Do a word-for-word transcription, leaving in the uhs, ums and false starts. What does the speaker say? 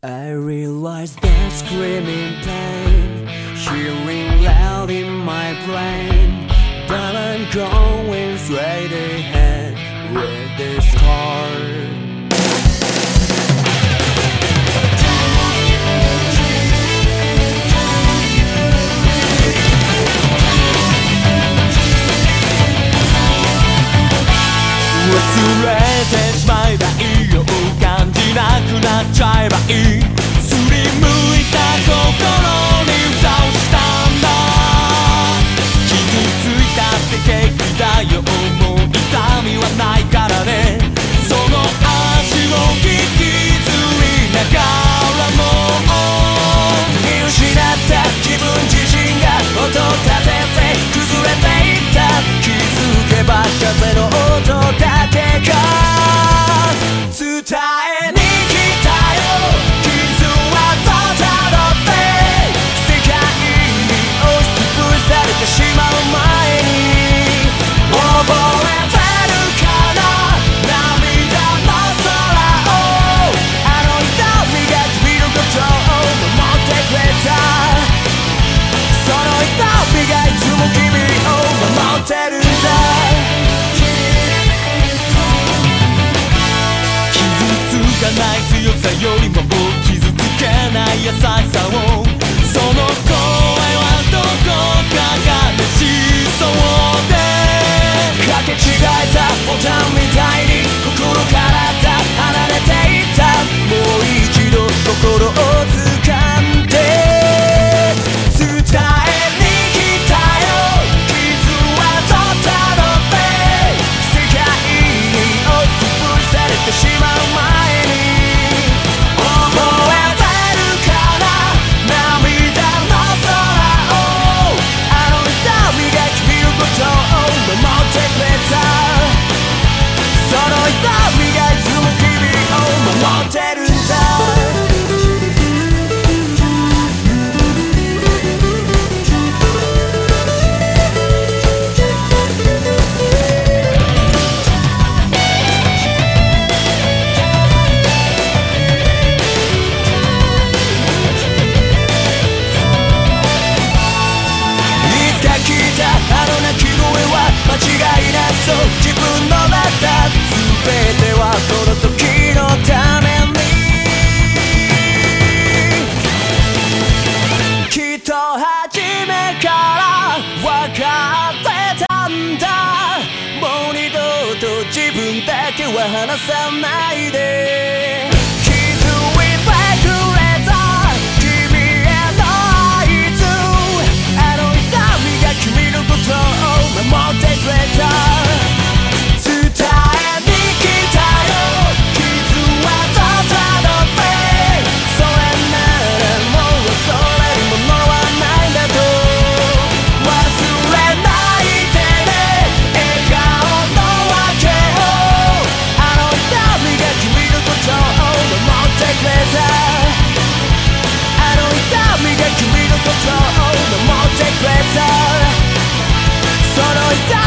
I realize that screaming pain, hearing loud in my brain, but I'm going straight ahead with this heart.忘れてしまえばいいよ、感じなくなっちゃえばいい、すりむいた心に蓋をしたんだ。傷ついたって平気だよ、もう痛みはないからね。その足を引きずりながらも見失った自分自身が音立てて崩れていった。気づけば風の音だけが伝えに来たよ。傷はとたどって世界に押しつぶされてしまう前に、覚えてるかな、涙の空を、あの痛みが君のことを守ってくれた。その痛みがいつも君を守ってるんだ。ない強さよりも傷つけない優しさを、その声はどこかがねしそうで、かけ違えたボタンみたいに心から離れていった。もう一度心を掴んで伝えに来たよ。傷はとたどって世界に押しつぶされてしまう前に、間違いなそう、自分の中全てはこの時のために。きっと初めから分かってたんだ。もう二度と自分だけは離さないで。気づいてくれた君への合図、あの痛みが君のことを守ってくれた。伝えに来たよ。傷はとたどって、それならもう恐れるものはないんだと。忘れないでね、笑顔の訳を、あの痛みが君のことを守ってくれた。あの痛みが君のことを守ってくれた。その痛